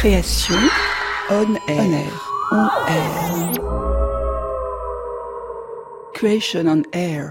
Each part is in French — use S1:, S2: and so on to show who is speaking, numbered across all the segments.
S1: Création on air. On air. Creation on air.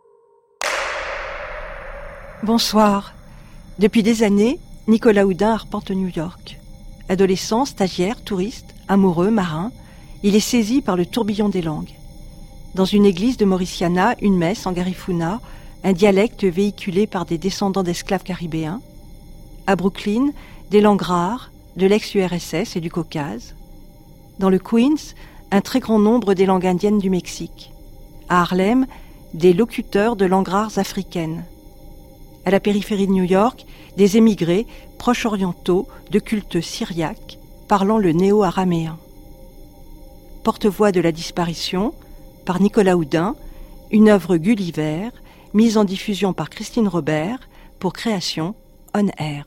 S2: Bonsoir. Depuis des années, Nicolas Houdin arpente New York. Adolescent, stagiaire, touriste, amoureux, marin, il est saisi par le tourbillon des langues. Dans une église de Mauriciana, une messe en Garifuna, un dialecte véhiculé par des descendants d'esclaves caribéens. À Brooklyn, des langues rares, de l'ex-URSS et du Caucase. Dans le Queens, un très grand nombre des langues indiennes du Mexique. À Harlem, des locuteurs de langues rares africaines. À la périphérie de New York, des émigrés proches orientaux de culte syriaque parlant le néo-araméen. Porte-voix de la disparition, par Nicolas Houdin, une œuvre Gulliver, mise en diffusion par Christine Robert pour Création on air.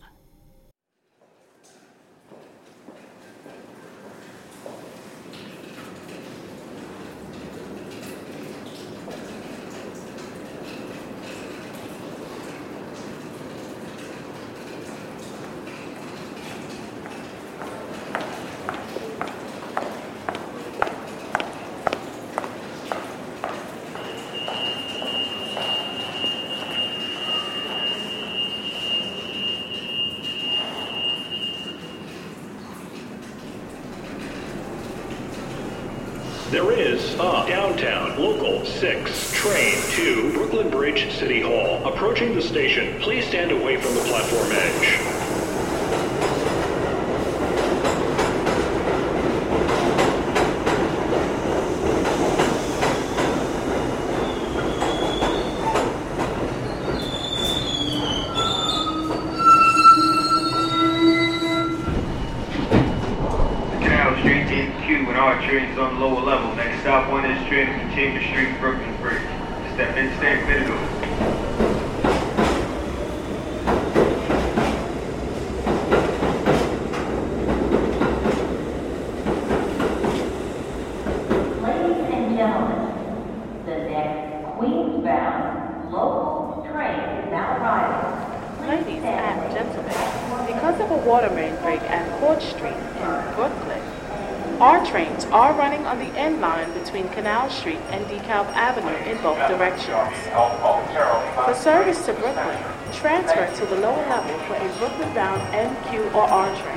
S3: There is a downtown local 6 train to Brooklyn Bridge City Hall. Approaching the station, please stand away from the platform edge.
S4: Trains on the lower level. Next stop on this train is Chambers Street, Brooklyn Bridge. Step in, stand clear to go.
S5: Ladies and gentlemen, the next Queens-bound local train is now arriving.
S6: Ladies and gentlemen, because of a water main break at Court Street in Brooklyn, our trains are running on the end line between Canal Street and DeKalb Avenue in both directions. For service to Brooklyn, transfer to the lower level for a Brooklyn-bound NQ or R train.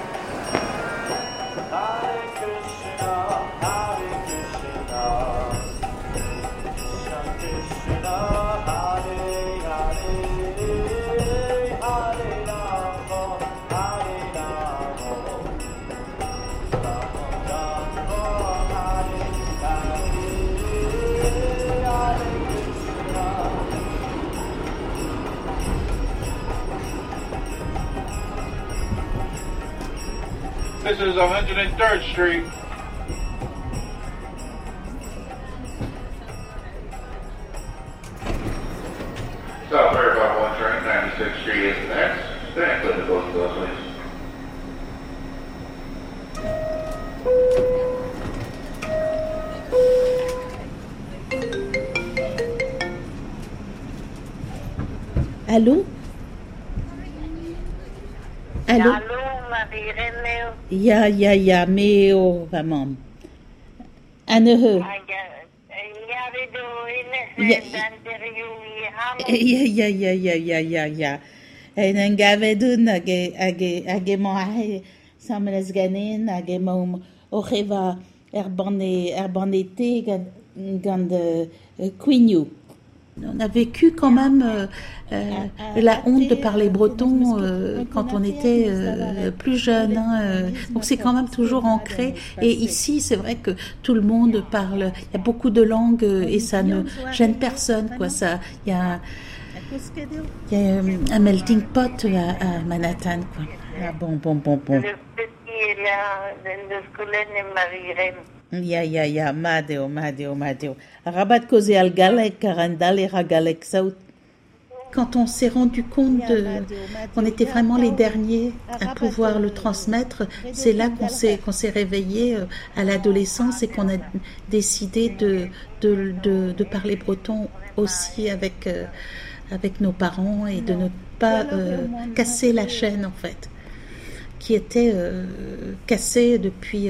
S4: This is 103rd Street. South Fairbound 1 train, 96th Street is the next. Stand clear to both of those, please.
S7: Allô? Allô? Ja, meo, vamam. Anne Ja. En gavedun age moahe samles ganin age mom ocheva erbanete gand quignou. On a vécu quand même la honte de parler breton quand on était plus jeune. Donc c'est quand même toujours ancré. Et ici, c'est vrai que tout le monde parle. Il y a beaucoup de langues et ça ne gêne personne, quoi. Ça, il y a un melting pot à Manhattan, quoi. Ah, bon.
S5: Le petit est là, le scolaire
S7: Ja, Madeo. Rabat koze al galek, karandal et ragalek saout. Quand on s'est rendu compte qu'on était vraiment les derniers à pouvoir le transmettre, c'est là qu'on s'est réveillé à l'adolescence et qu'on a décidé de parler breton aussi avec nos parents et de ne pas casser la chaîne en fait. qui était cassé depuis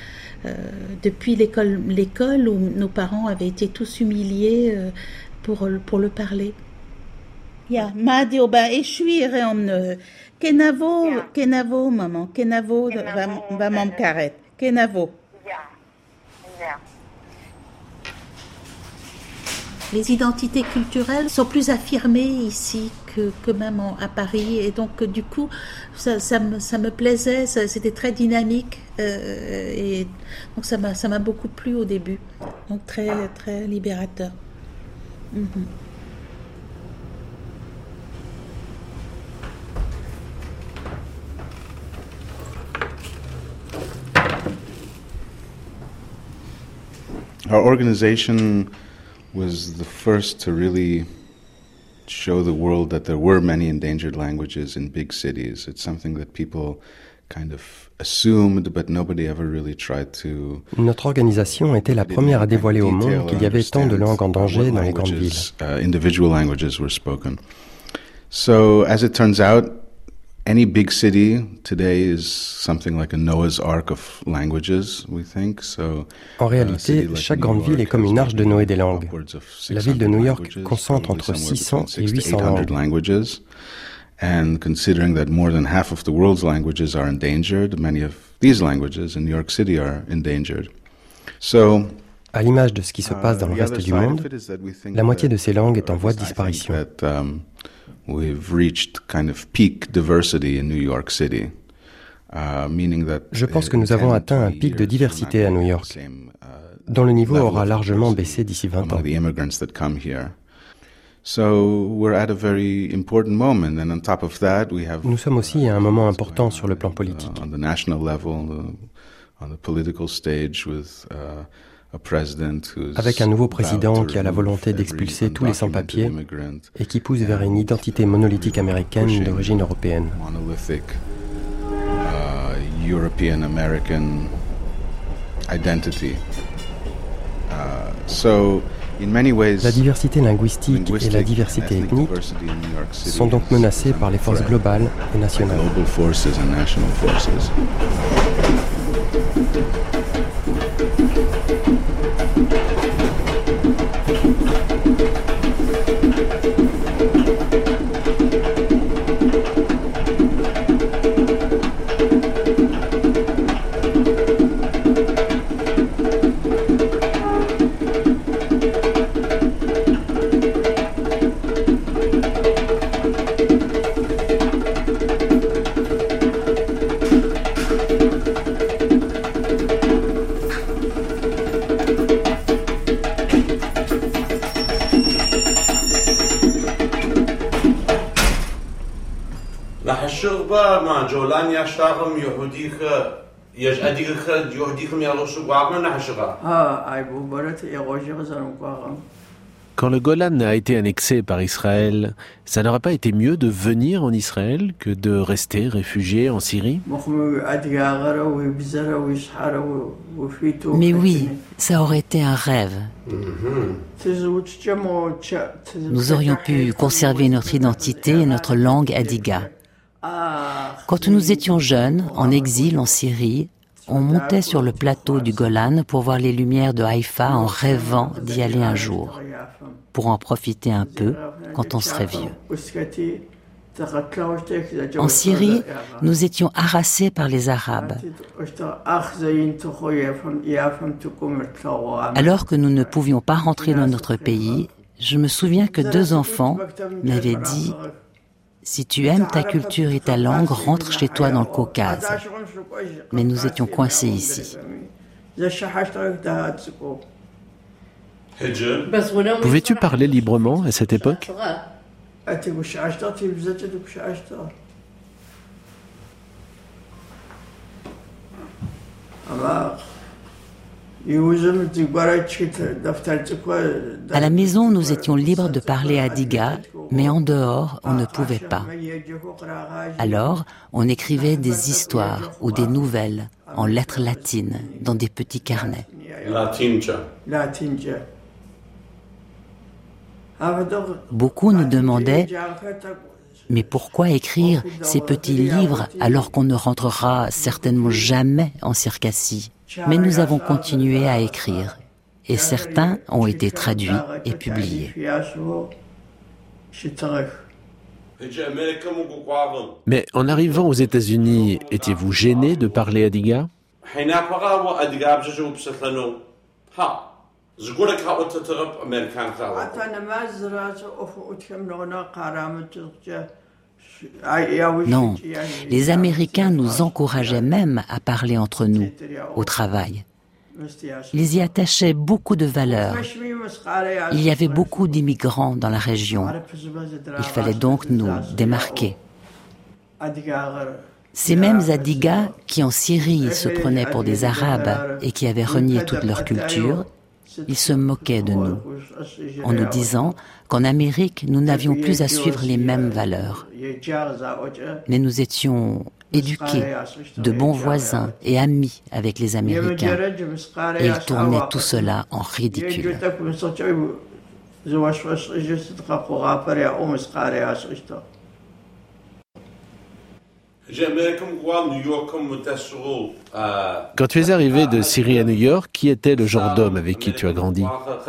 S7: l'école où nos parents avaient été tous humiliés pour le parler. Ja, Madio ba eshuire omne. Kenavo, maman. Kenavo va mam karet. Kenavo.
S5: Ja.
S7: Les identités culturelles sont plus affirmées ici que même à Paris, et donc du coup ça me plaisait, c'était très dynamique, et donc ça m'a beaucoup plu au début, donc très très libérateur. Mm-hmm.
S8: Our organization was the first to really show the world that there were many endangered languages in big cities. It's something that people kind of assumed, but nobody ever really tried to.
S9: Notre organisation était la première à dévoiler au monde qu'il y avait tant de langues en danger dans les grandes villes.
S8: Individual languages were spoken. So, as it turns out, any big city today is something like a Noah's Ark of languages, we think. So,
S9: en réalité, chaque grande ville est comme une arche de Noé des langues. La ville de New York concentre entre 600 et 800 langues.
S8: And considering that more than half of the world's languages are endangered, many of these languages in New York City are endangered. So,
S9: à l'image de ce qui se passe dans le reste du monde, la moitié de ces langues est en voie de disparition.
S8: We've reached kind of peak diversity in New York City, meaning that
S9: je pense que nous avons atteint un pic de diversité à New York, dont le niveau aura largement baissé d'ici 20 ans. Nous sommes aussi à un moment important sur le plan politique. Avec un nouveau président qui a la volonté d'expulser tous les sans-papiers et qui pousse vers une identité monolithique américaine d'origine européenne. La diversité linguistique et la diversité ethnique sont donc menacées par les forces globales et nationales.
S10: Quand le Golan a été annexé par Israël, ça n'aurait pas été mieux de venir en Israël que de rester réfugié en Syrie ?
S11: Mais oui, ça aurait été un rêve. Nous aurions pu conserver notre identité et notre langue adiga. Quand nous étions jeunes, en exil en Syrie, on montait sur le plateau du Golan pour voir les lumières de Haïfa en rêvant d'y aller un jour, pour en profiter un peu quand on serait vieux. En Syrie, nous étions harassés par les Arabes. Alors que nous ne pouvions pas rentrer dans notre pays, je me souviens que 2 enfants m'avaient dit « Si tu aimes ta culture et ta langue, rentre chez toi dans le Caucase. » Mais nous étions coincés ici.
S10: Pouvais-tu parler librement à cette époque ?
S11: À la maison, nous étions libres de parler adiga, mais en dehors, on ne pouvait pas. Alors, on écrivait des histoires ou des nouvelles en lettres latines dans des petits carnets. Beaucoup nous demandaient « Mais pourquoi écrire ces petits livres alors qu'on ne rentrera certainement jamais en Circassie? Mais nous avons continué à écrire, et certains ont été traduits et publiés.
S10: Mais en arrivant aux États-Unis, étiez-vous gêné de parler Adiga?
S11: Non, les Américains nous encourageaient même à parler entre nous, au travail. Ils y attachaient beaucoup de valeur. Il y avait beaucoup d'immigrants dans la région. Il fallait donc nous démarquer. Ces mêmes Adigas qui en Syrie se prenaient pour des Arabes et qui avaient renié toute leur culture, ils se moquaient de nous, en nous disant qu'en Amérique, nous n'avions plus à suivre les mêmes valeurs. Mais nous étions éduqués, de bons voisins et amis avec les Américains. Et ils tournaient tout cela en ridicule.
S10: Quand tu es arrivé de Syrie à New York, qui était le genre d'homme avec qui tu as grandi?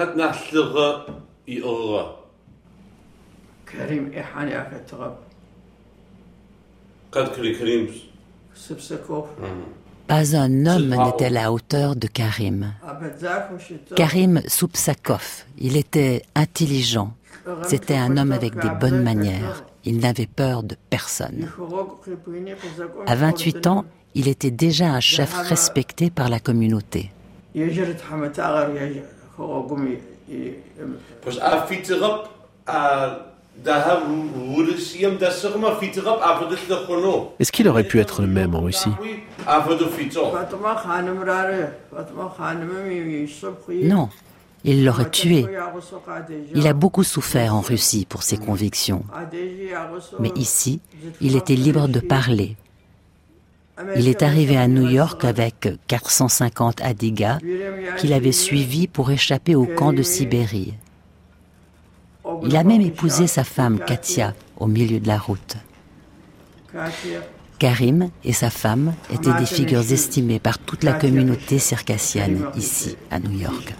S11: Pas un homme n'était à la hauteur de Karim. Karim Soupsakov, il était intelligent. C'était un homme avec des bonnes manières. Il n'avait peur de personne. À 28 ans, il était déjà un chef respecté par la communauté.
S10: Est-ce qu'il aurait pu être le même en Russie?
S11: Non, il l'aurait tué. Il a beaucoup souffert en Russie pour ses convictions. Mais ici, il était libre de parler. Il est arrivé à New York avec 450 Adigas qu'il avait suivis pour échapper au camp de Sibérie. Il a même épousé sa femme, Katia, au milieu de la route. Karim et sa femme étaient des figures estimées par toute la communauté circassienne ici, à New York.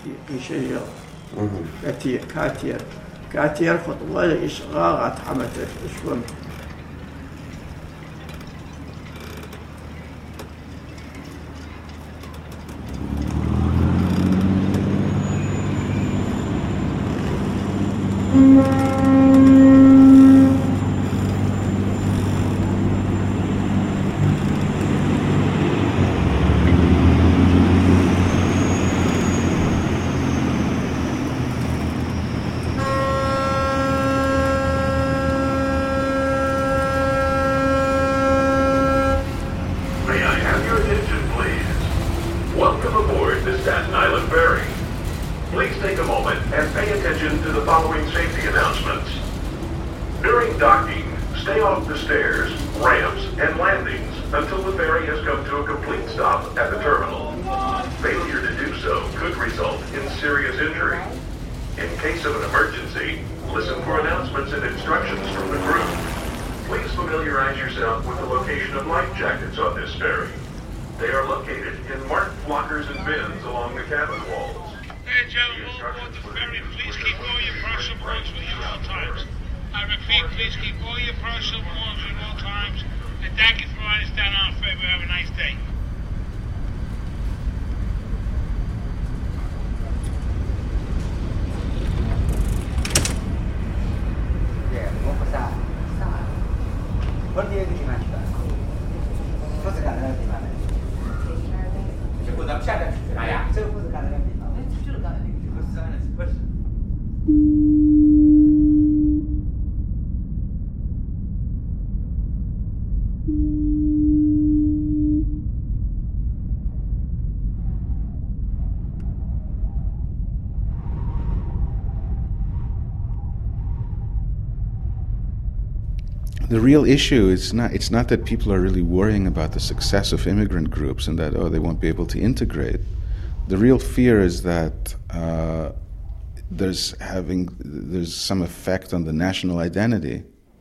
S8: The real issue is it's not that people are really worrying about the success of immigrant groups and that they won't be able to integrate. The real fear is that there's some effect on the national identity.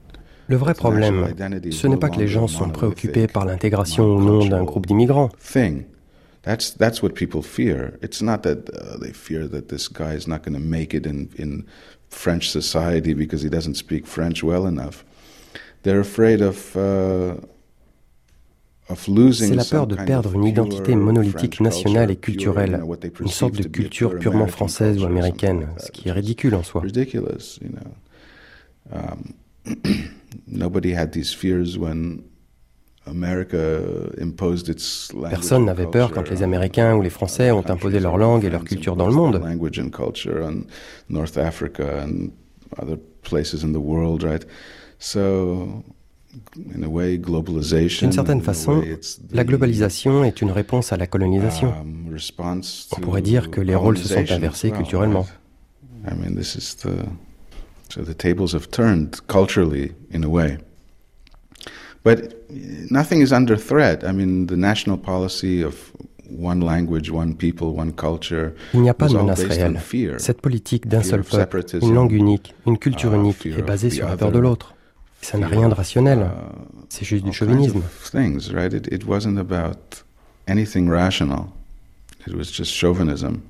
S9: Le vrai problème, ce n'est pas que les gens sont préoccupés par l'intégration ou non d'un groupe d'immigrants.
S8: That's what people fear. It's not that they fear that this guy is not going to make it in French society because he doesn't speak French well enough. They're afraid of
S9: C'est la peur de perdre une identité monolithique nationale et culturelle, une sorte de culture purement française ou américaine, ce qui est ridicule en soi. Personne n'avait peur quand les Américains ou les Français ont imposé leur langue et leur culture dans le monde. D'une certaine façon, la globalisation est une réponse à la colonisation. On pourrait dire que les rôles se sont inversés culturellement.
S8: So the tables have turned culturally in a way. But nothing is under threat. I mean, the national policy of one language, one people, one culture.
S9: Il n'y a pas de menace réelle. Cette politique d'un seul peuple, une langue unique, une culture unique est basée sur la peur de l'autre. Ça n'a rien de rationnel. C'est juste du chauvinisme.
S8: It wasn't about anything rational. It was just chauvinism.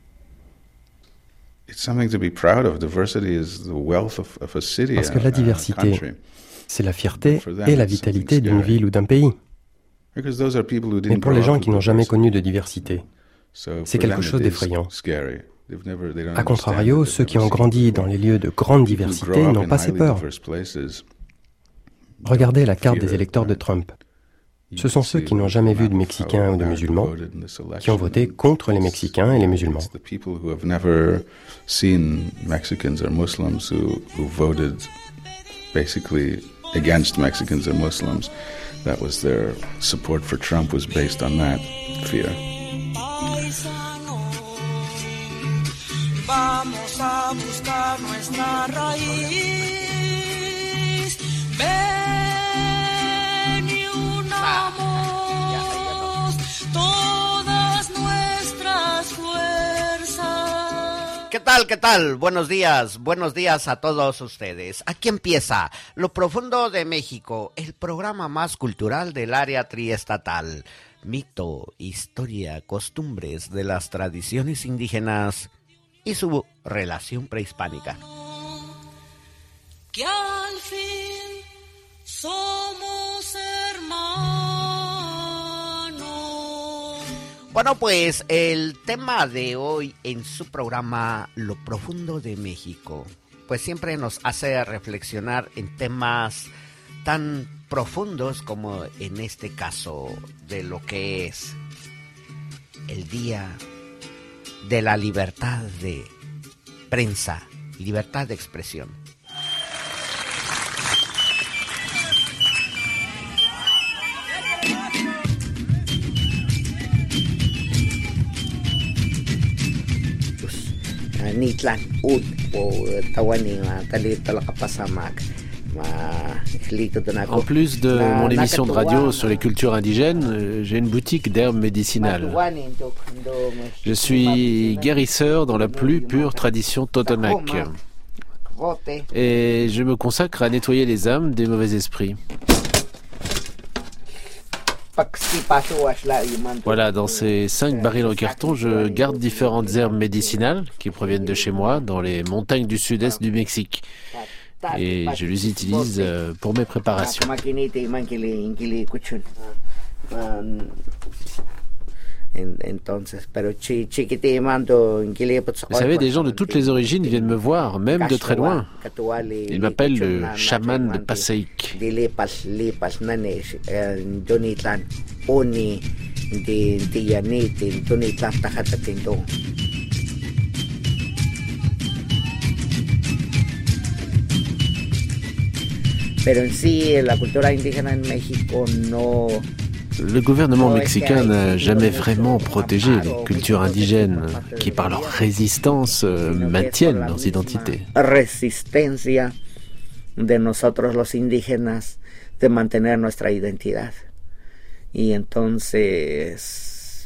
S8: It's something to be proud of. Diversity is the wealth of a city.
S9: Parce que la diversité, c'est la fierté et la vitalité d'une ville ou d'un pays. Mais pour les gens qui n'ont jamais connu de diversité, c'est quelque chose d'effrayant. A contrario, ceux qui ont grandi dans les lieux de grande diversité n'ont pas ces peurs. Regardez la carte des électeurs de Trump. Ce sont ceux qui n'ont jamais vu de Mexicains ou de musulmans qui ont voté contre les Mexicains et les musulmans.
S8: Basically against Mexicans and Muslims. That was their support for Trump was based on that fear. Vamos a buscar nuestra raíz. Ven y unamos todas nuestras fuerzas.
S12: ¿Qué tal? ¿Qué tal? Buenos días a todos ustedes. Aquí empieza Lo Profundo de México, el programa más cultural del área triestatal. Mito, historia, costumbres de las tradiciones indígenas y su relación prehispánica. Que al fin somos hermanos. Bueno, pues el tema de hoy en su programa Lo Profundo de México, pues siempre nos hace reflexionar en temas tan profundos como en este caso de lo que es el Día de la Libertad de Prensa, libertad de expresión. Nitlan ut o tawani talito la kapasamak.
S10: En plus de mon émission de radio sur les cultures indigènes, j'ai une boutique d'herbes médicinales. Je suis guérisseur dans la plus pure tradition Totonac. Et je me consacre à nettoyer les âmes des mauvais esprits. Voilà, dans ces 5 barils en carton, je garde différentes herbes médicinales qui proviennent de chez moi, dans les montagnes du sud-est du Mexique. Et je les utilise pour mes préparations. Vous savez, des gens de toutes les origines viennent me voir, même de très loin. Ils m'appellent le chaman de Paseik. Le gouvernement mexicain n'a jamais vraiment protégé les cultures indigènes qui, par leur résistance, maintiennent leurs identités.
S12: Resistencia de nosotros los indígenas de mantener nuestra identidad. Y entonces,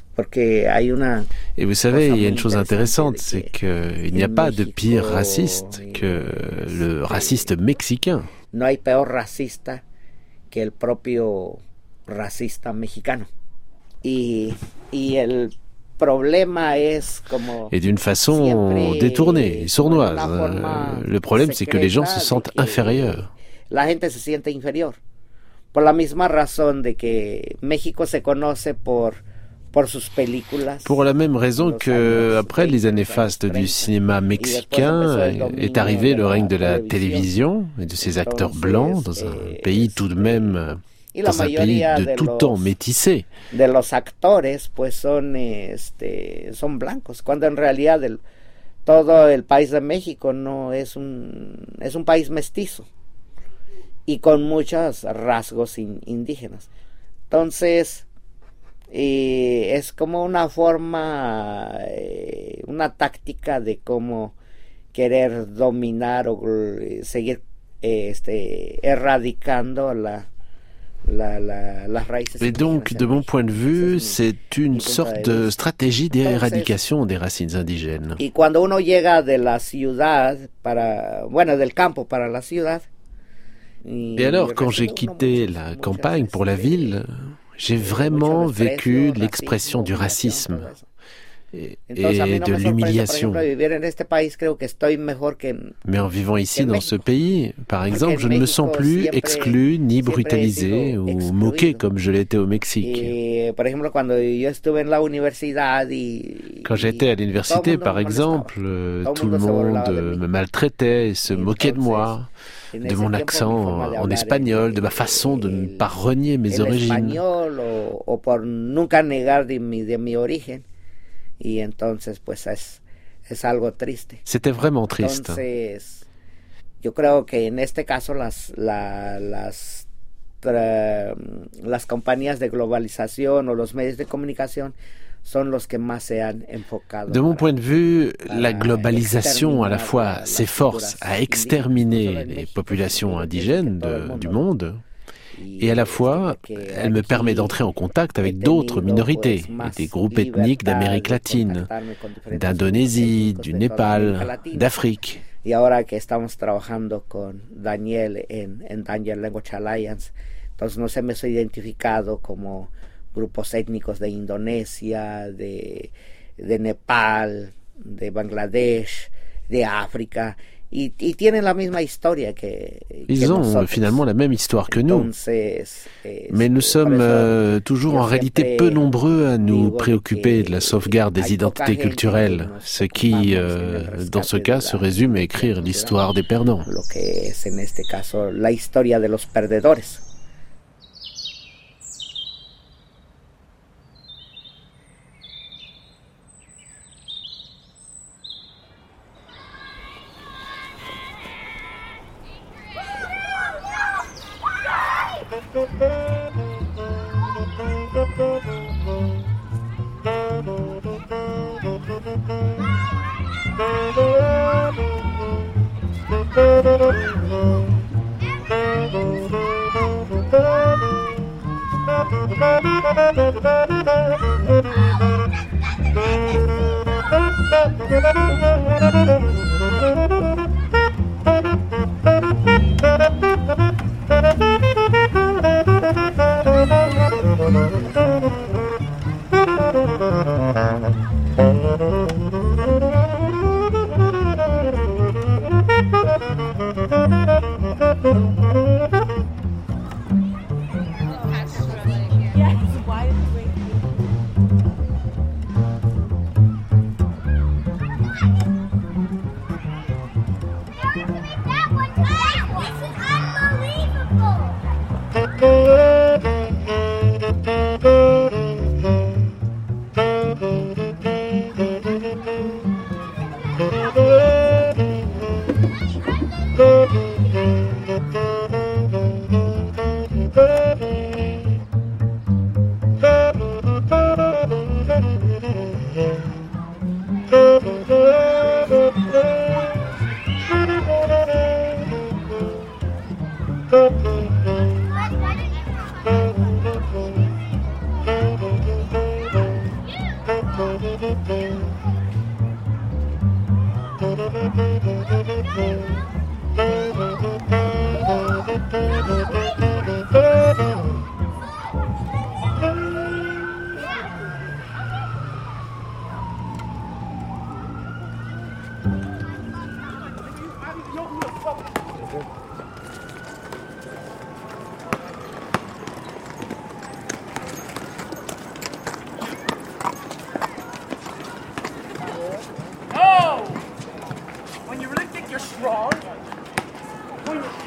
S10: Et vous savez, il y a une chose intéressante, c'est qu'il n'y a pas de pire raciste que le raciste mexicain.
S12: No hay peor racista que el propio racista mexicano. Y el problema es como...
S10: Et d'une façon détournée, sournoise. Le problème, c'est que les gens se sentent inférieurs.
S12: La gente se siente inferior. Por la misma razón de que México se conoce por sus películas.
S10: Pour la même raison que, après les années fastes du cinéma mexicain, est arrivé le règne de la télévision et de ses acteurs blancs dans un pays tout de même, dans un pays de tout temps métissé.
S12: De los actores, pues son blancos, cuando en realidad todo el país de México no es un país mestizo y con muchos rasgos indígenas. Entonces, es como una forma, una táctica de cómo querer dominar o seguir erradicando las raíces.
S10: Et donc, de mon point de vue, c'est une sorte de stratégie d'éradication des racines indigènes.
S12: Y cuando uno llega de la ciudad del campo para la ciudad.
S10: Et alors, quand j'ai quitté la campagne pour la ville, j'ai vraiment vécu l'expression du racisme et de l'humiliation. Mais en vivant ici, dans ce pays, par exemple, je ne me sens plus exclu ni brutalisé ou moqué comme je l'étais au Mexique. Quand j'étais à l'université, par exemple, tout le monde me maltraitait et se moquait de moi, de mon accent en espagnol, de ma façon de ne pas renier mes origines. C'était vraiment triste.
S12: Yo creo que en este caso las compañías de globalización o los medios de comunicación son los que más se han enfocado.
S10: De mon point de vue, la globalisation à la fois s'efforce à exterminer les populations indigènes du monde, et à la fois, elle me permet d'entrer en contact avec d'autres minorités, et des groupes ethniques d'Amérique latine, d'Indonésie, du Népal, d'Afrique.
S12: Y ahora que estamos trabajando con Daniel en Danger Language Alliance, entonces nos hemos identificado como grupos étnicos de Indonesia, de Nepal, de Bangladesh, de África, y tienen la misma historia que
S10: Ils ont finalement la même histoire que nous. Mais nous sommes toujours en réalité peu nombreux à nous préoccuper de la sauvegarde des identités culturelles, ce qui, dans ce cas, se résume à écrire l'histoire des perdants.
S12: Lo que es en este caso la historia de los perdedores.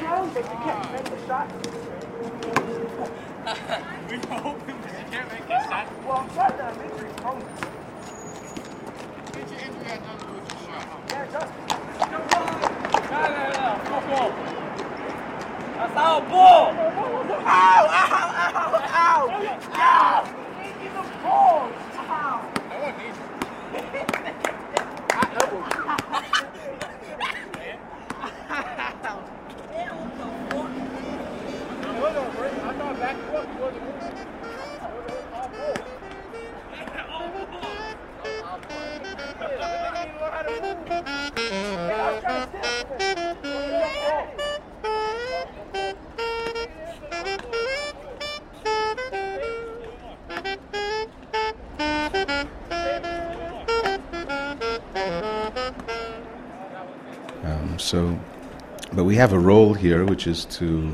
S8: But we have a role here, which is to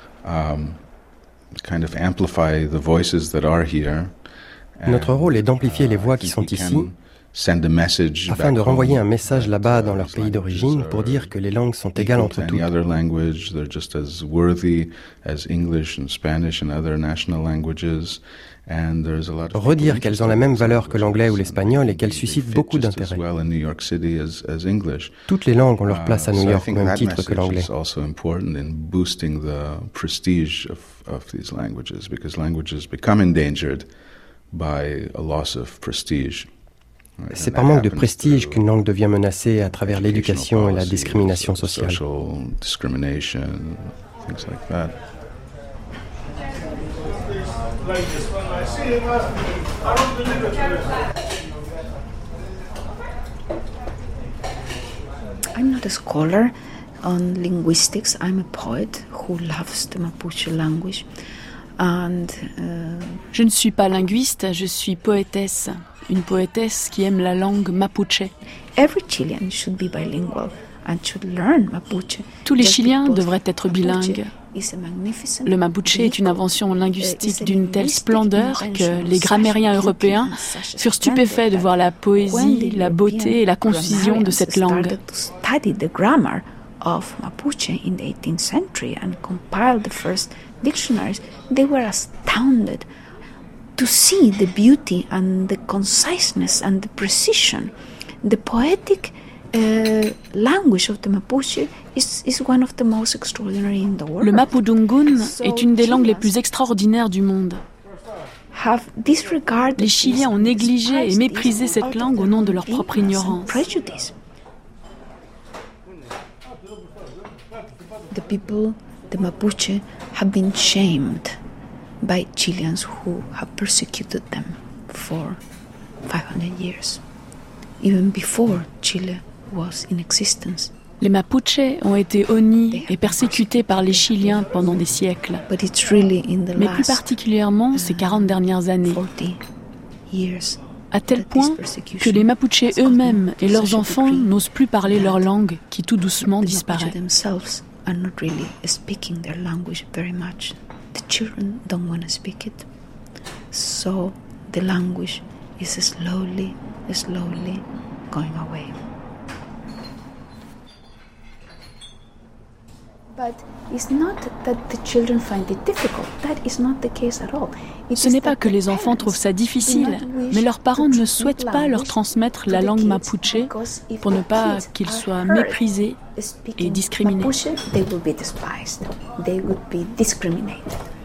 S8: kind of amplify the voices that are here.
S9: Notre rôle est d'amplifier les voix qui sont ici, afin de renvoyer un message là-bas dans leur pays d'origine pour dire que les langues sont égales entre toutes. Redire qu'elles ont la même valeur que l'anglais ou l'espagnol et qu'elles suscitent beaucoup d'intérêt. Toutes les langues ont leur place à New York au même titre que l'anglais. C'est par manque de prestige qu'une langue devient menacée à travers l'éducation et la discrimination sociale.
S13: I'm not a scholar on linguistics. I'm a poet who loves the Mapuche language.
S14: Je ne suis pas linguiste, je suis poétesse, une poétesse qui aime la langue mapuche.
S13: Every Chilean should be bilingual and should learn Mapuche.
S14: Tous les Chiliens devraient être bilingues. Le mapuche est une invention linguistique d'une telle splendeur que les grammairiens européens furent stupéfaits de voir la poésie, la beauté et la concision de cette langue.
S13: Of Mapuche in the 18th century and compiled the first dictionaries, they were astounded to see the beauty and the conciseness and the precision. The poetic language of the Mapuche is one of the most extraordinary in the world.
S14: Le Mapudungun est une des langues les plus extraordinaires du monde. Les Chiliens ont négligé et méprisé cette langue au nom de leur propre ignorance.
S13: The people, the Mapuche, have been shamed by Chileans who have persecuted them for 500 years, even before Chile was in existence.
S14: Les Mapuches ont été honnis et persécutés par les Chiliens pendant des siècles. Mais plus particulièrement ces 40 dernières années. À tel point que les Mapuches eux-mêmes et leurs enfants n'osent plus parler leur langue qui tout doucement disparaît.
S13: Are not really speaking their language very much. The children don't want to speak it. So the language is slowly going away. But it's not that the children find it difficult. That is not the case at all.
S14: Ce n'est pas que les enfants trouvent ça difficile, mais leurs parents ne souhaitent pas leur transmettre la langue mapuche pour ne pas qu'ils soient méprisés et discriminés.
S13: They will be despised. They would be discriminated.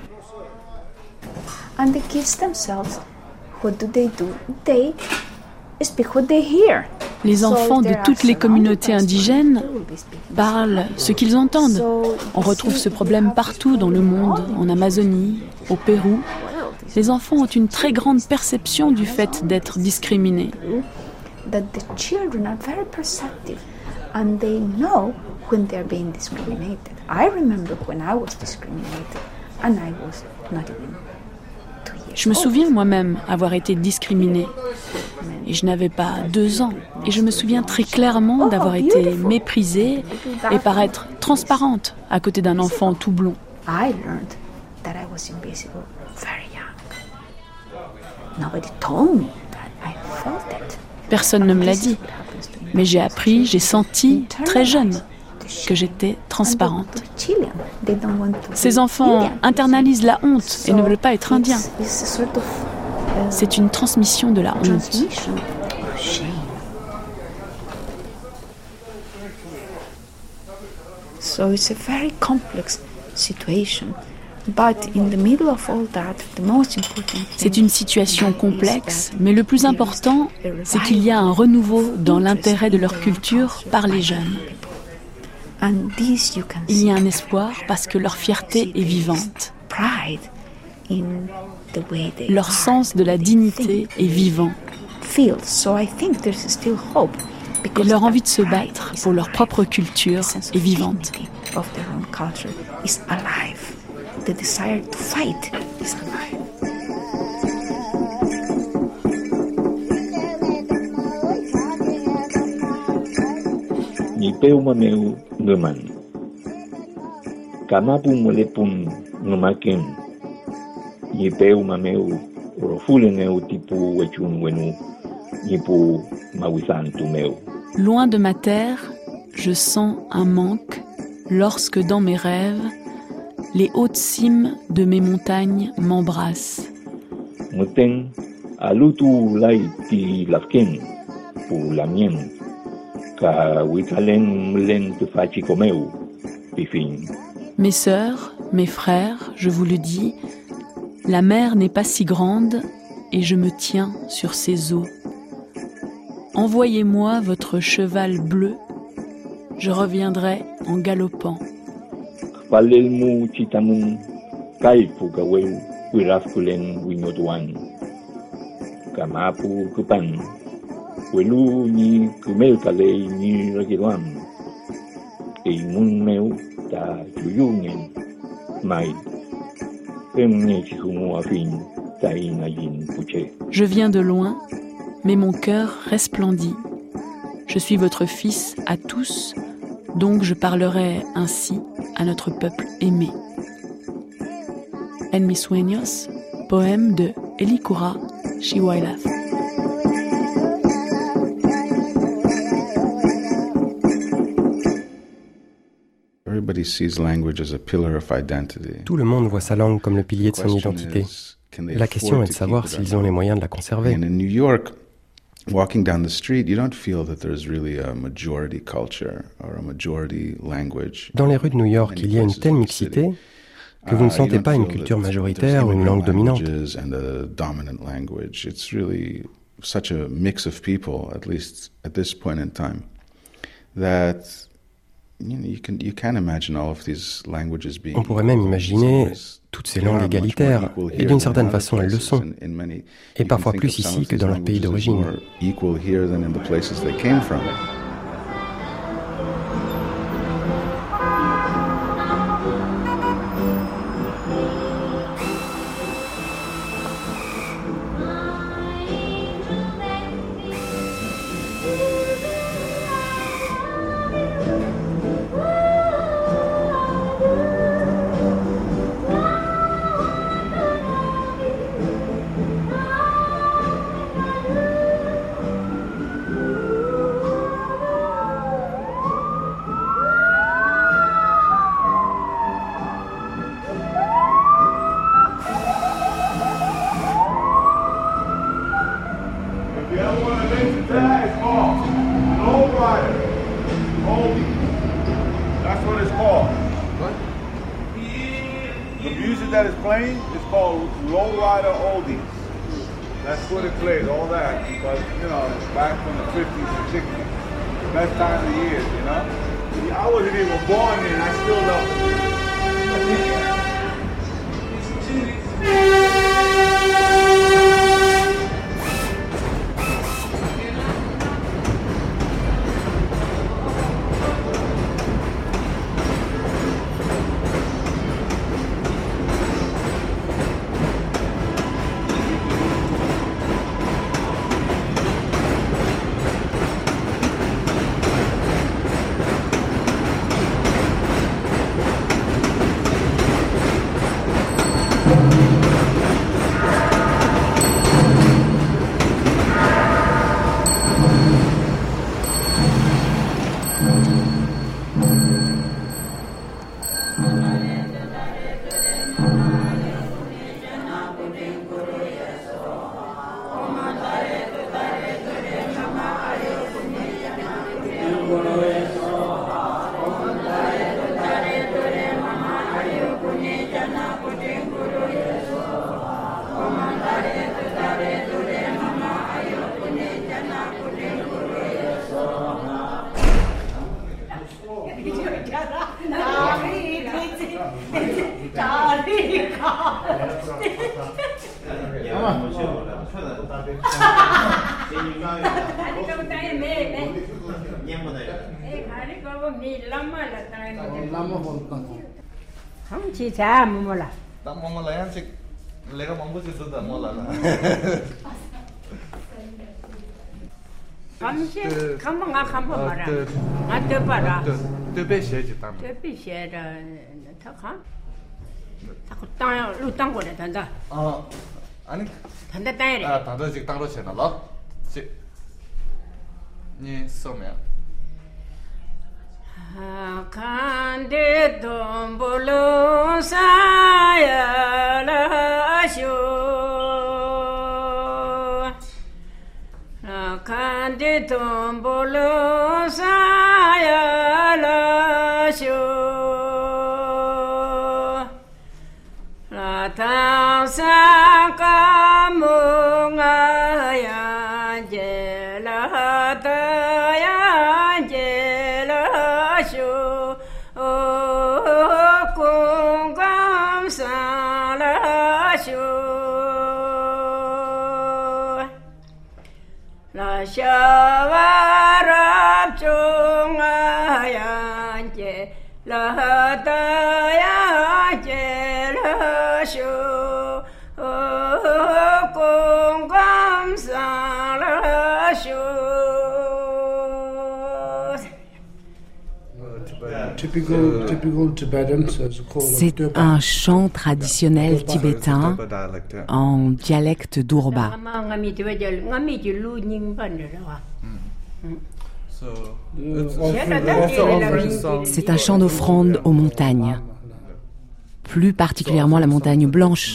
S13: And the kids themselves, what do? They speak what they hear.
S14: Les enfants de toutes les communautés indigènes parlent ce qu'ils entendent. On retrouve ce problème partout dans le monde, en Amazonie, au Pérou. Les enfants ont une très grande perception du fait d'être discriminés.
S13: That the children are very perceptive and they know when they are being discriminated. I remember when I was discriminated and I was not even 2 years old.
S14: Je me souviens moi-même avoir été discriminée. Et je n'avais pas 2 ans. Et je me souviens très clairement d'avoir été méprisée et paraître transparente à côté d'un enfant tout blond.
S13: I learned that I was invisible very young. Nobody told me that I felt it.
S14: Personne ne me l'a dit. Mais j'ai appris, j'ai senti très jeune que j'étais transparente. Ces enfants internalisent la honte et ne veulent pas être indiens. C'est une transmission de la honte.
S13: So it's a very complex situation. But in the middle of all that, the most important
S14: C'est une situation complexe, mais le plus important, c'est qu'il y a un renouveau dans l'intérêt de leur culture par les jeunes. Il y a un espoir parce que leur fierté est vivante. Leur sens de la dignité est vivant. Et leur envie de se battre pour leur propre culture est vivante.
S13: The desire to fight is alive.
S15: Ni peu mameu ngaman. Kama pu molepun ngamaken. Ni peu mameu rofulene tipu wechun wenu. Ni pu mawisantu meu.
S14: Loin de ma terre, je sens un manque lorsque dans mes rêves les hautes cimes de mes montagnes m'embrassent.
S15: Muten alutu laiti lafken pour la mienne, ka witalen mlen te fachi komeu, pifin.
S14: Mes sœurs, mes frères, je vous le dis, la mer n'est pas si grande et je me tiens sur ses eaux. Envoyez-moi votre cheval bleu, je reviendrai en galopant.
S15: Palelmu citamun kaipu kaweu wirafkulen winotuan. Kamapu kupan. Welu ni kumel kale ni rakiluan. Eimun meu ta chuyungen. Mai. Emne chihumu afin ta inayin puche.
S14: Je viens de loin, mais mon cœur resplendit. Je suis votre fils à tous, donc je parlerai ainsi à notre peuple aimé. En mis sueños, poème de Elikura Shiwailaf.
S9: Tout le monde voit sa langue comme le pilier de son identité. La question est de savoir s'ils ont les moyens de la conserver.
S8: Walking down the street, you don't feel that there's really a majority culture or a majority language.
S9: Dans les rues de New York, il y a une telle mixité que vous ne sentez pas une culture majoritaire ou une langue dominante.
S8: It's really such a mix of people, at least at this point in time, that you can imagine all of these languages being.
S9: On pourrait même imaginer toutes ces langues égalitaires, et d'une certaine façon elles le sont, et parfois plus ici que dans leur pays d'origine.
S16: 아니 단다 따이래 단다 직 땅로 채널로 니 소면
S17: 칸데 돈볼로 사야라쇼 칸데 돈볼로 사야라쇼
S18: C'est un chant traditionnel tibétain en dialecte d'Urba. C'est un chant d'offrande aux montagnes, plus particulièrement la montagne blanche.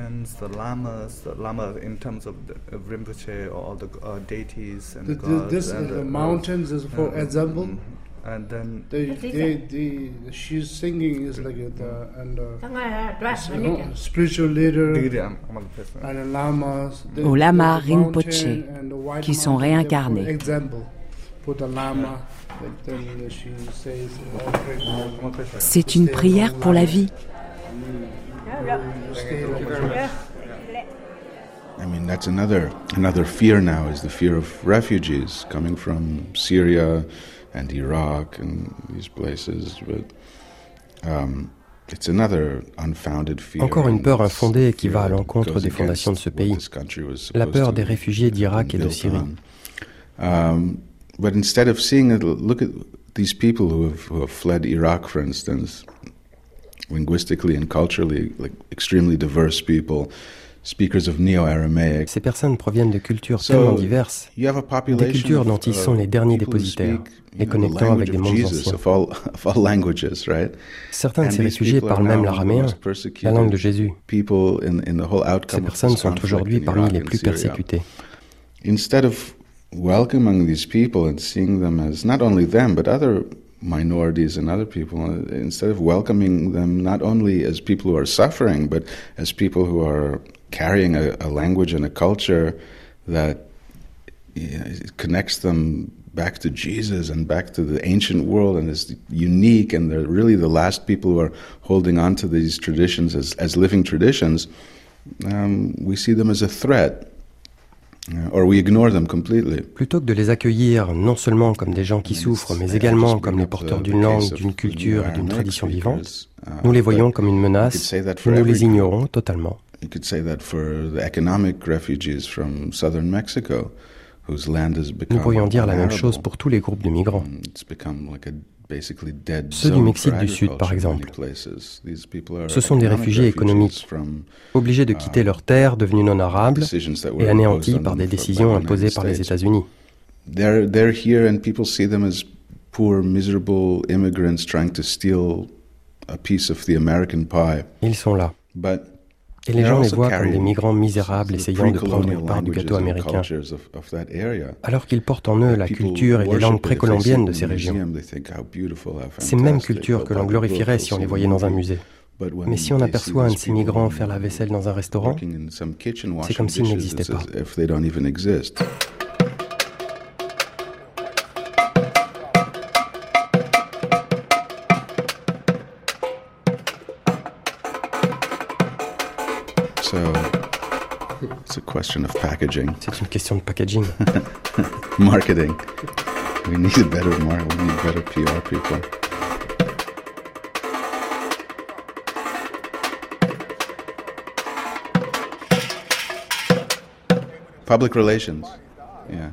S19: And then she's singing is like spiritual leader and lamas.
S18: Aux lamas Rinpoche qui sont réincarnés. C'est une prière pour la vie.
S8: I mean, that's another fear now, is the fear of refugees coming from Syria and Iraq and these places, but it's another unfounded fear.
S9: Encore une peur infondée qui va à l'encontre des fondations de ce pays, la peur des réfugiés d'Irak et de Syrie.
S8: But instead of seeing it, look at these people who have fled Iraq, for instance, linguistically and culturally, like extremely diverse people. Speakers of Neo-Aramaic.
S9: Ces personnes proviennent de cultures tellement diverses, des cultures dont ils sont les derniers dépositaires, les connectant avec des mondes anciens. Certains de ces réfugiés parlent même l'araméen, la langue de Jésus. Ces personnes sont aujourd'hui parmi les plus persécutées.
S8: Instead of welcoming these people and seeing them as not only them, but other minorities and other people, instead of welcoming them not only as people who are suffering, but as people who are carrying a language and a culture that connects them back to Jesus and back to the ancient world and is unique, and they're really the last people who are holding on to these traditions as living traditions, we see them as a threat. Or we ignore them completely.
S9: Plutôt que de les accueillir non seulement comme des gens qui souffrent, mais également comme les porteurs d'une langue, d'une culture et d'une tradition vivante, nous les voyons comme une menace et nous les ignorons totalement.
S8: You could say that for the economic refugees from southern Mexico, whose land has become.
S9: Nous pourrions dire la même chose pour tous les groupes de migrants. Ceux du Mexique du Sud, par exemple. Ce sont des réfugiés économiques, obligés de quitter leurs terres devenues non arables et anéantis par des décisions imposées par les États-Unis.
S8: They're here and people see them as poor, miserable immigrants trying to steal a piece of the American pie.
S9: Ils sont là. Et les gens les voient comme des migrants misérables essayant de prendre une part du gâteau américain, alors qu'ils portent en eux la culture et les langues précolombiennes de ces régions. Ces mêmes cultures que l'on glorifierait si on les voyait dans un musée. Mais si on aperçoit un de ces migrants faire la vaisselle dans un restaurant, c'est comme s'ils n'existaient pas.
S8: So it's a question of packaging.
S9: C'est une question de packaging.
S8: Marketing. We need better PR people. Public relations. Yeah.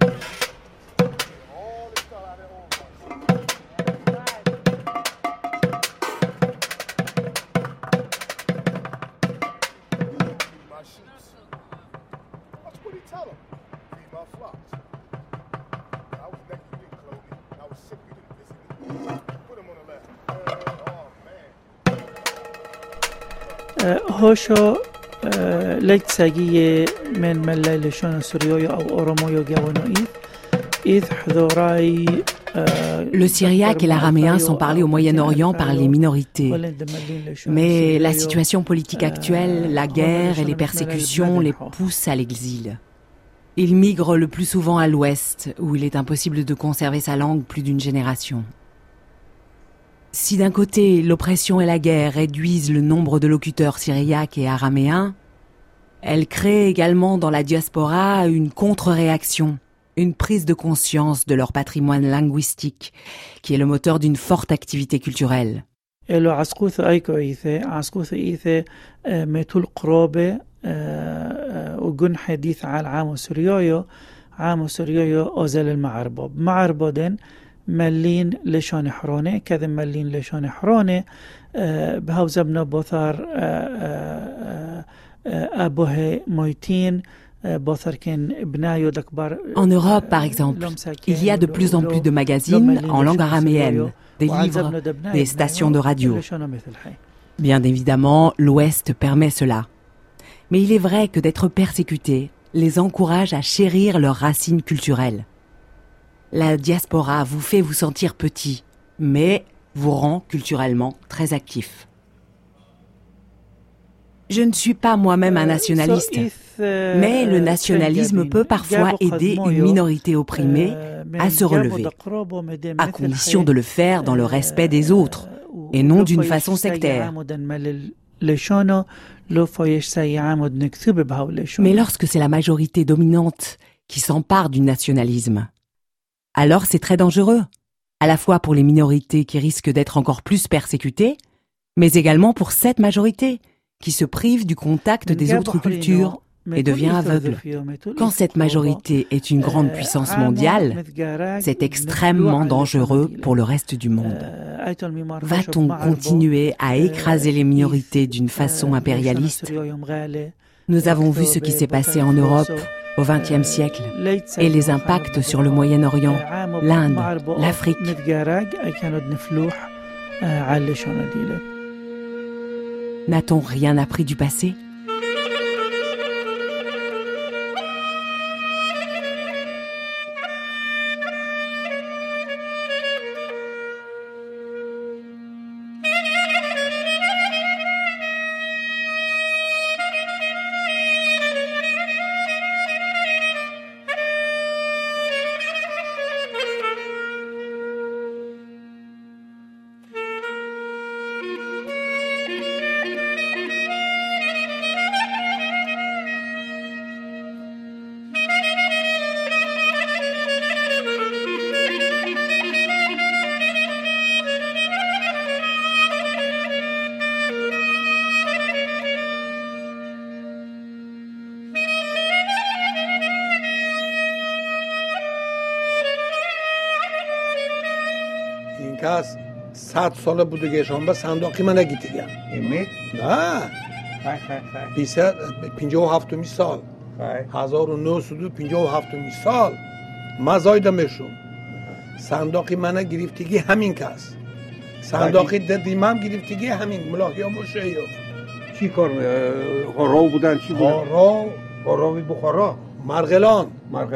S20: هوشو ليت ساقية من ملالي شون سوريو أو أورومو جاونو إذ حضوراي.
S18: Le syriaque et l'araméen sont parlés au Moyen-Orient par les minorités. Mais la situation politique actuelle, la guerre et les persécutions les poussent à l'exil. Ils migrent le plus souvent à l'ouest, où il est impossible de conserver sa langue plus d'une génération. Si d'un côté, l'oppression et la guerre réduisent le nombre de locuteurs syriaques et araméens, elles créent également dans la diaspora une contre-réaction, une prise de conscience de leur patrimoine linguistique, qui est le moteur d'une forte activité culturelle.
S20: ملين لشان حرونه كذا ملين لشان حرونه بهوزبنا بوثار أبوه مويتين.
S18: En Europe, par exemple, il y a de plus en plus de magazines en langue araméenne, des livres, des stations de radio. Bien évidemment, l'Ouest permet cela. Mais il est vrai que d'être persécutés les encourage à chérir leurs racines culturelles. La diaspora vous fait vous sentir petit, mais vous rend culturellement très actif. Je ne suis pas moi-même un nationaliste, mais le nationalisme peut parfois aider une minorité opprimée à se relever, à condition de le faire dans le respect des autres, et non d'une façon sectaire. Mais lorsque c'est la majorité dominante qui s'empare du nationalisme, alors c'est très dangereux, à la fois pour les minorités qui risquent d'être encore plus persécutées, mais également pour cette majorité qui se prive du contact des autres cultures et devient aveugle. Quand cette majorité est une grande puissance mondiale, c'est extrêmement dangereux pour le reste du monde. Va-t-on continuer à écraser les minorités d'une façon impérialiste ? Nous avons vu ce qui s'est passé en Europe au XXe siècle et les impacts sur le Moyen-Orient, l'Inde, l'Afrique. N'a-t-on rien appris du passé ?
S21: از 100 سال بوده گشان با صندوقی من نگیتیگم
S22: امید؟
S21: نه 57 سال 1957 سال ما زایدمشون صندوقی من گرفتگی همین کس صندوقی دیدیم هم گرفتگی همین ملاحی هم باشه یا
S22: چی کار هراو بودن چی بودن؟ هراوی بخارا
S21: مرغلان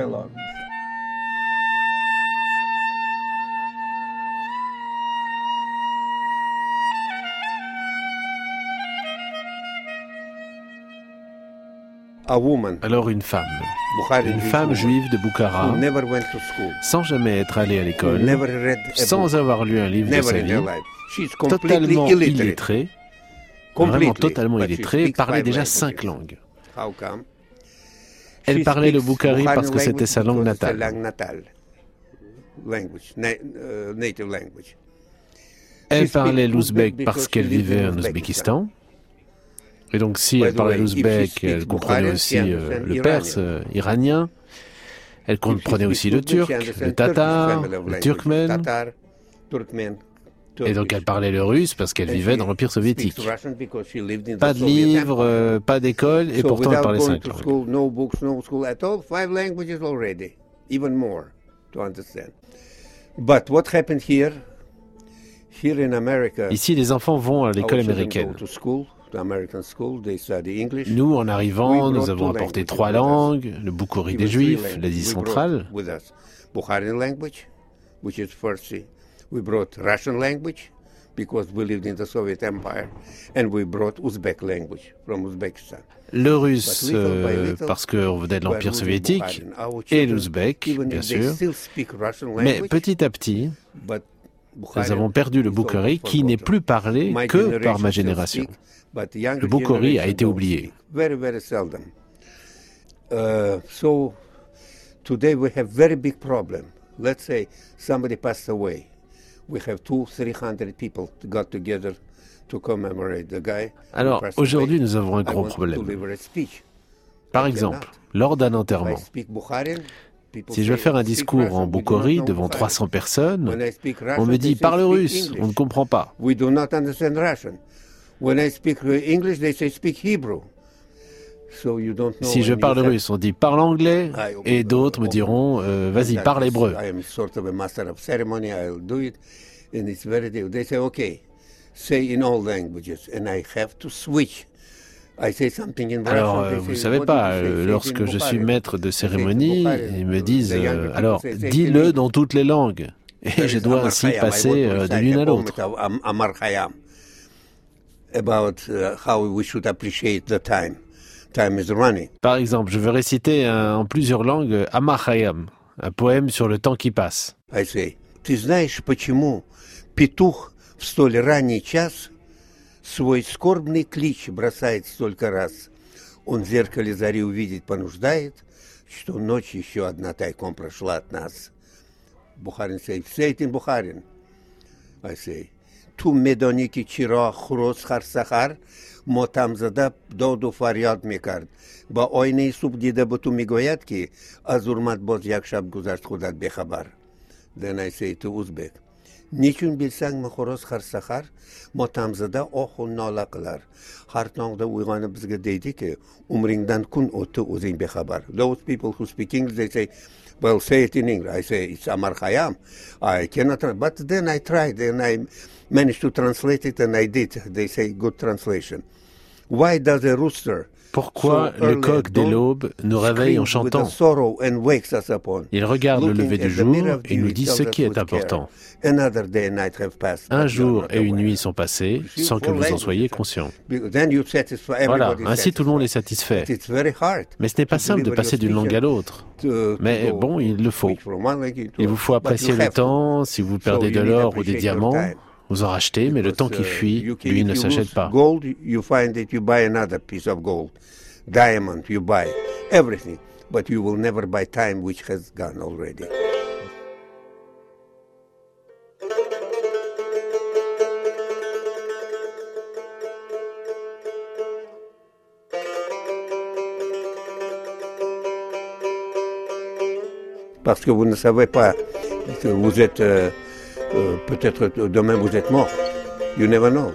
S10: Alors une femme juive de Bukhara, sans jamais être allée à l'école, sans avoir lu un livre de sa vie, totalement illettrée, vraiment totalement illettrée, parlait déjà 5 langues. Elle parlait le Boukhari parce que c'était sa langue natale. Elle parlait l'ouzbek parce qu'elle vivait en Ouzbékistan. Et donc si elle parlait l'ouzbek, elle comprenait aussi le perse iranien. Elle comprenait aussi le turc, le tatar, le turkmène. Et donc elle parlait le russe parce qu'elle vivait dans l'Empire soviétique. Pas de livres, pas d'école, et pourtant elle parlait 5 langues. Ici, les enfants vont à l'école américaine. Nous, en arrivant, nous avons apporté 3 langues, le Boukhari des Juifs, l'Asie centrale.
S1: We brought Russian language because we lived in the Soviet Empire, and we brought Uzbek language from Uzbekistan.
S10: Le russe, parce qu'on venait de l'Empire soviétique, et l'ouzbek, bien sûr. Mais petit à petit, nous avons perdu le Boukhari qui n'est plus parlé que par ma génération. Le Boukhari a été oublié.
S1: Very seldom. So today we have very big problem. Let's say somebody passed away. We have 200-300 people got together to commemorate the guy.
S10: Alors, aujourd'hui, nous avons un gros problème. Par exemple, lors d'un enterrement, si je veux faire un discours en Boukhari devant 300 personnes, on me dit « parle russe », on ne comprend pas.
S1: We do not understand Russian. When I speak English, they say speak Hebrew. So you don't know.
S10: Si je parle russe, on dit parle anglais, et d'autres me diront vas-y, parle hébreu.
S1: I am sort of a master of ceremony. I'll do it, and it's very difficult. They say okay, say in all languages, and I have to switch. I say something in Russian.
S10: Alors, vous savez pas, lorsque je suis maître de cérémonie, ils me disent alors dis-le dans toutes les langues, et je dois ainsi passer de l'une à l'autre.
S1: About how we should appreciate the time. Time is running.
S10: Par exemple, je veux réciter en plusieurs langues Amar Hayam, un poème sur le temps qui passe.
S1: I say, ты знаешь, почему петух в столь ранний час свой скорбный клич бросает столько раз? Он в зеркале зари увидеть понуждает, что ночь еще одна тайком прошла от нас. Бухарин say, say it in Bukharin. I say, تو میدانی که چرا خروس هر سحر ماتم زده داد و فریاد میکرد با آینه صبح دیده به تو میگوید که از حرمت باز یک شب گذشت خودت بخبر. Then I say to Uzbek, نیچون بیلسنگ ما خروس هر سحر ماتم زده آخ و ناله قلر هر تانگده ویغانه بزگه دیدی که عمرینگدن کن او تو اوزین بخبر. Those people who speak English, they say, well, say it in English. I say, it's Amar Hayam. I cannot, but then I tried and I managed to translate it, and I did. They say good translation. Why does a rooster?
S10: Pourquoi le coq dès l'aube nous réveille en chantant? Il regarde le lever du jour et nous dit ce qui est important. Un jour et une nuit sont passés sans que vous en soyez conscient. Voilà, ainsi tout le monde est satisfait. Mais ce n'est pas simple de passer d'une langue à l'autre. Mais bon, il le faut. Il vous faut apprécier le temps. Si vous perdez de l'or ou des diamants, vous en rachetez, mais le temps qui fuit, lui, ne s'achète pas.
S1: Gold, you find that you buy another piece of gold. Diamond, you buy everything, but you will never buy time which has gone already. Parce que vous ne savez pas que vous êtes peut-être demain vous êtes mort. You never know.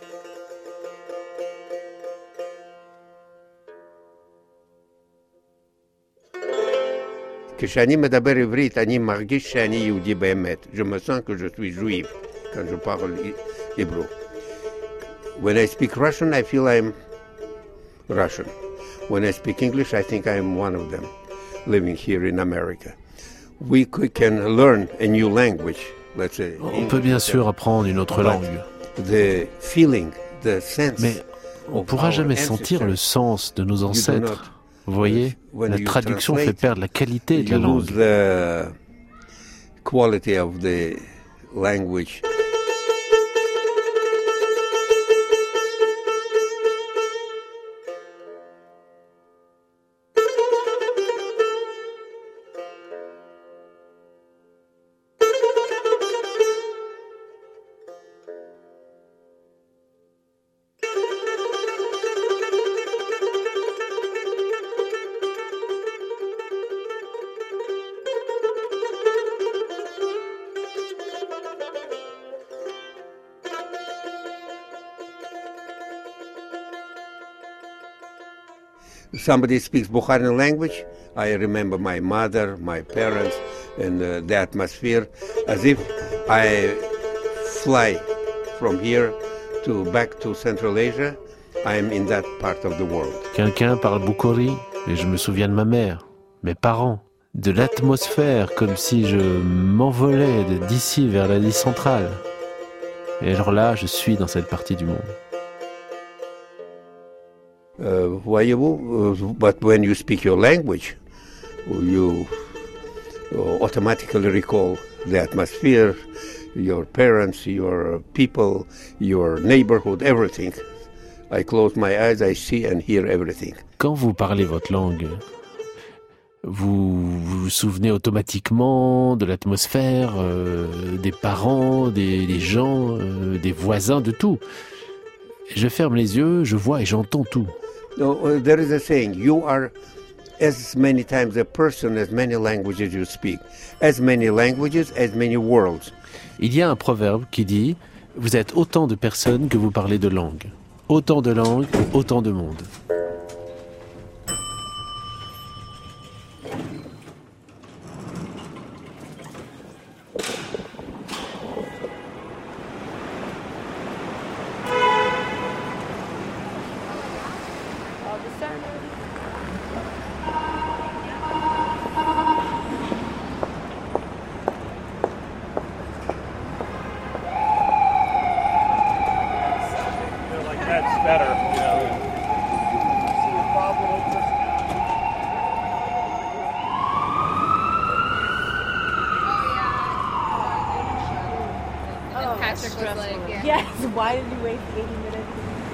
S1: כשאני מדבר עברית, אני מרגיש שאני יהודי באמת. Je me sens que je suis juif quand je parle hébreu. When I speak Russian, I feel I'm Russian. When I speak English, I think I'm one of them living here in America. We can learn a new language.
S10: On peut bien sûr apprendre une autre langue, mais on ne pourra jamais sentir le sens de nos ancêtres. Vous voyez, la traduction fait perdre la qualité de la langue.
S1: somebody speaks Bukharan language, I remember my mother, my parents, and the atmosphere, as if I fly from here back to Central Asia. I am in that part of the world.
S10: Quelqu'un parle Bukhari, et je me souviens de ma mère, mes parents, de l'atmosphère, comme si je m'envolais d'ici vers l'Asie centrale. Et alors là, je suis dans cette partie du monde.
S1: But when you speak your language, you automatically recall the atmosphere, your parents, your people, your neighborhood, everything. I close my eyes, I see and hear everything.
S10: Quand vous parlez votre langue, vous vous souvenez automatiquement de l'atmosphère, des parents, des gens, des voisins, de tout. Je ferme les yeux, je vois et j'entends tout.
S1: There is a saying, you are as many times a person as many languages you speak. As many languages, as many worlds.
S10: Il y a un proverbe qui dit « Vous êtes autant de personnes que vous parlez de langues. Autant de langues, autant de mondes. »
S6: Why did you wait 80 minutes?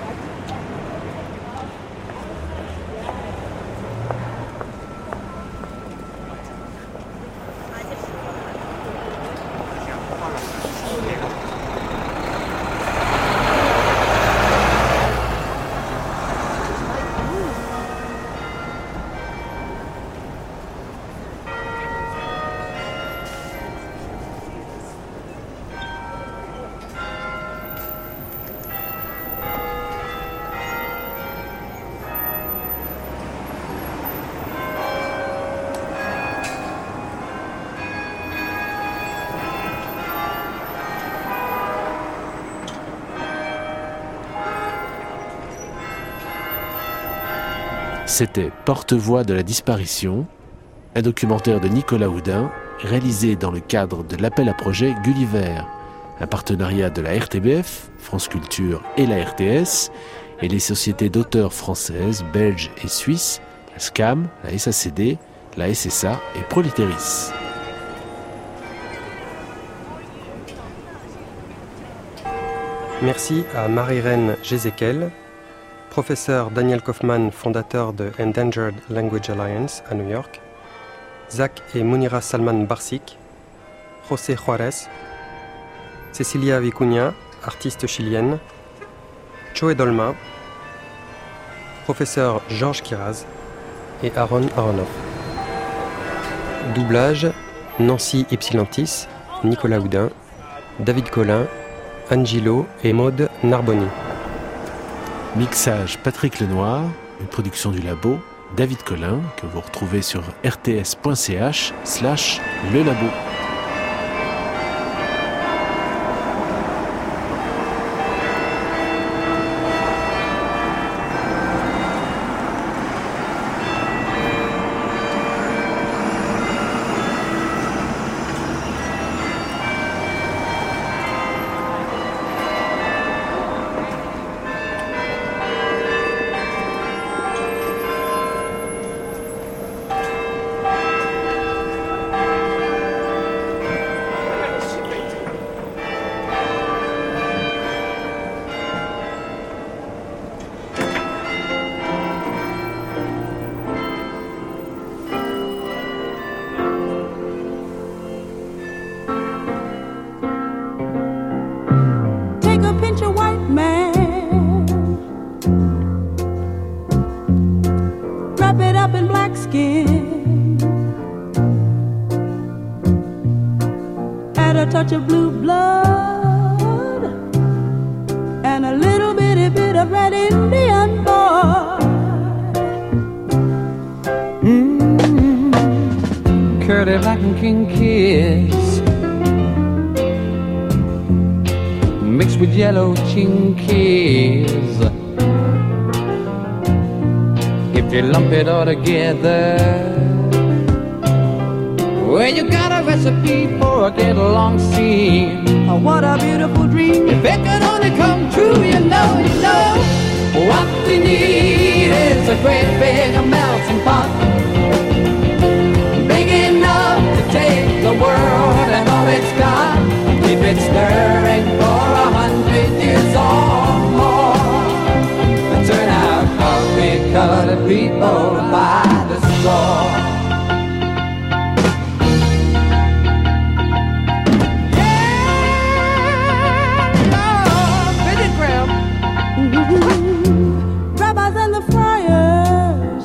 S10: C'était Porte-voix de la disparition, un documentaire de Nicolas Houdin, réalisé dans le cadre de l'appel à projet Gulliver, un partenariat de la RTBF, France Culture et la RTS, et les sociétés d'auteurs françaises, belges et suisses, la SCAM, la SACD, la SSA et Proliteris.
S9: Merci à Marie-Reine Jézéquel, professeur Daniel Kaufman, fondateur de Endangered Language Alliance à New York, Zach et Munira Salman Barsik, José Juarez, Cecilia Vicuña, artiste chilienne, Choé Dolma, professeur Georges Kiraz et Aaron Aronoff. Doublage Nancy Ypsilantis, Nicolas Houdin, David Collin, Angelo et Maude Narboni.
S10: Mixage Patrick Lenoir, une production du labo David Collin que vous retrouvez sur rts.ch/lelabo.
S2: touch of blue blood and a little bitty bit of red Indian boy.
S3: dirty black and king kiss mixed with yellow chinkies. If you lump it all together, well, you got a recipe for a get-along scene.
S2: Oh, what a beautiful dream.
S3: If it could only come true, you know. What we need is a great big melting pot, big enough to take the world and all it's got. Keep it stirring for 100 years or more. Turn out coffee-colored people by the score.
S2: Rabbis and the friars,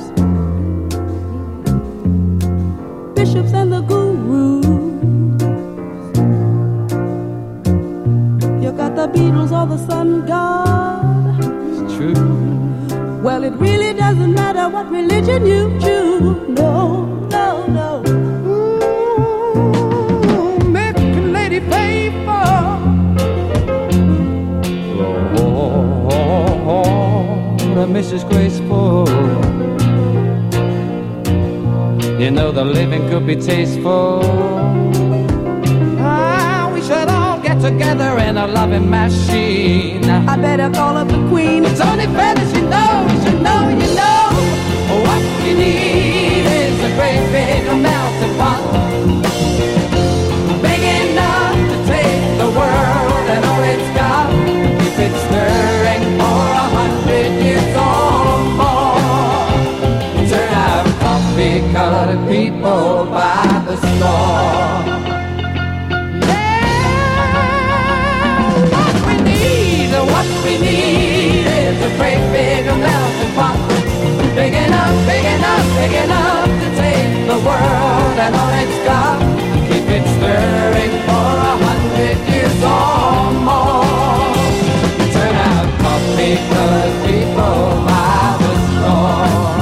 S2: bishops and the gurus. You got the Beatles or the sun god.
S3: It's true.
S2: Well, it really doesn't matter what religion you choose. No.
S3: American lady faithful. Lord, Mrs. Graceful. You know the living could be tasteful. We should all get together in a loving machine.
S2: I better call up the queen.
S3: It's only fair that you know. What we need is a great big melting pot, big enough to take the world and all it's got. Keep it stirring for 100 years or more. Turn out coffee-colored people by the store. What we need is a great big melting pot, big enough to take the world and all it's got. Keep it stirring for 100 years or more. Turn out coffee-colored people by the store.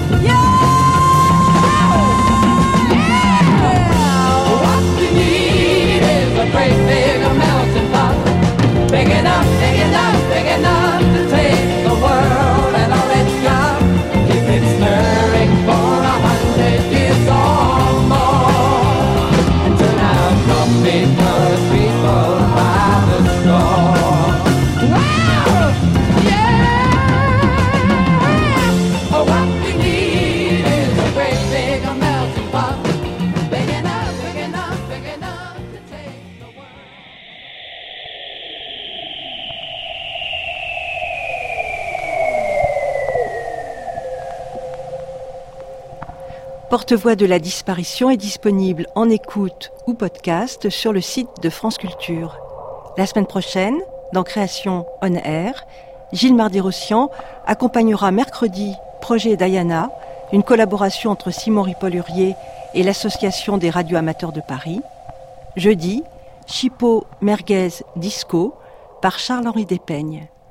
S3: What we need is a great big melting pot, big enough to take the world and all it's got. Keep it stirring for 100 years or more. And turn out coffee-colored people by the store. Wow! Yeah! Oh, what we need is a great big melting pot, big enough to take the world.
S4: Porte-voix de la disparition est disponible en écoute ou podcast sur le site de France Culture. La semaine prochaine, dans Création On Air, Gilles Mardy-Rossian accompagnera mercredi Projet Diana, une collaboration entre Simon Ripoll-Hurier et l'Association des radios amateurs de Paris. Jeudi, Chipo Merguez Disco par Charles-Henri Despeignes.